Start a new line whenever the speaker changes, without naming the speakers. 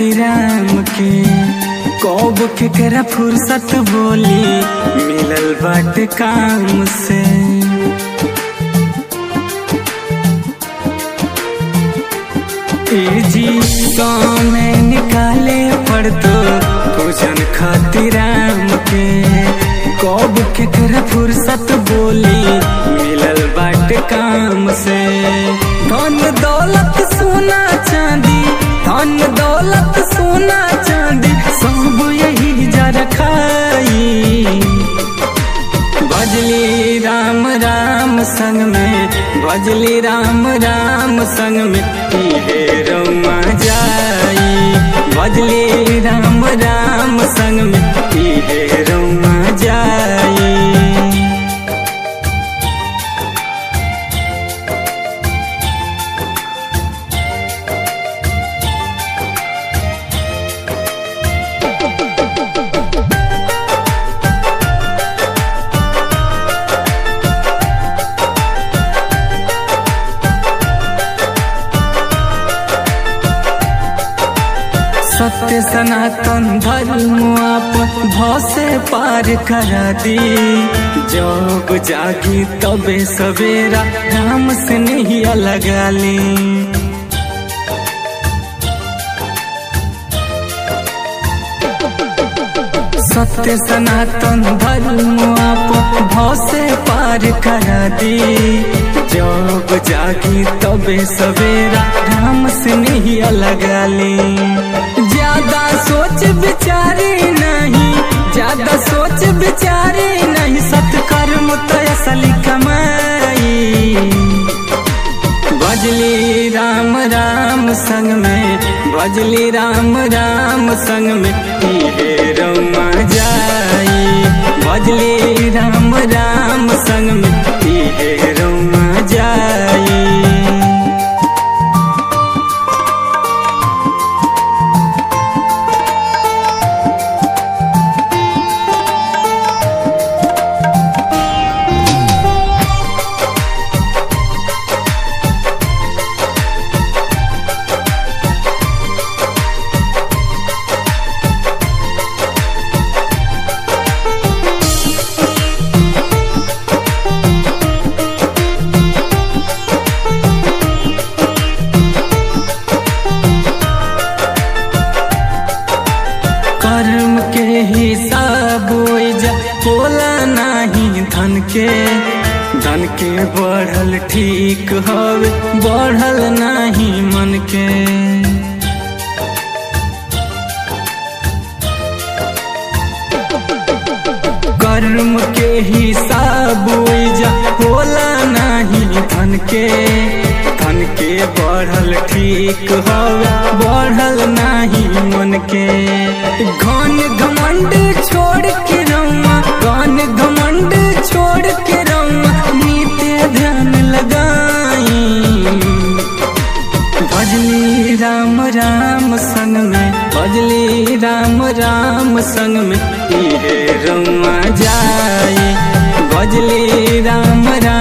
खातिर राम के कब केकरा फुर्सत बोली मिलल बाटे काम से। जी समय निकाले पड़तो पूजन खातिर राम के कब केकरा फुर्सत बोली मिलल बाटे काम से। धन दौलत सोना चांदी, धन दौलत सोना चांदी सब यही जा रखाई। भजली राम राम संग में, भजली राम राम संग में इहे रौमा जाई। भजली राम राम संग में इहे रौमा जाई। सत्य सनातन धर्म आपन भव से पार करा दी। जब जागी तबे सवेरा राम से नहीं लगा ली। सत्य सनातन धर्म आपन भव से पार करा दी। जब जागी तबे सवेरा राम से नहीं लगा ली। ज्यादा सोच विचारे नहीं, ज्यादा सोच विचारे नहीं, सत्कर्म तो असली कमाई। भजली राम राम संग में, भजली राम राम संग में इहे रौमा जाई। भजली राम राम संग में इहे रौमा जाई। कर्म के हिसाब ओइजा होला नाही धन के। धन के बढ़ल ठीक हवे, बढ़ल नाही मन के। कर्म के हिसाब ओइजा होला नाही धन के। धन के बढ़ल ठीक हवे, बढ़ल नाही मन के। घन घमंड छोड़ के रौमा, घन घमंड छोड़ के रौमा नीते ध्यान लगाई। भजली राम राम संग में, भजली राम राम संग में इहे रौमा जाई। भजली राम राम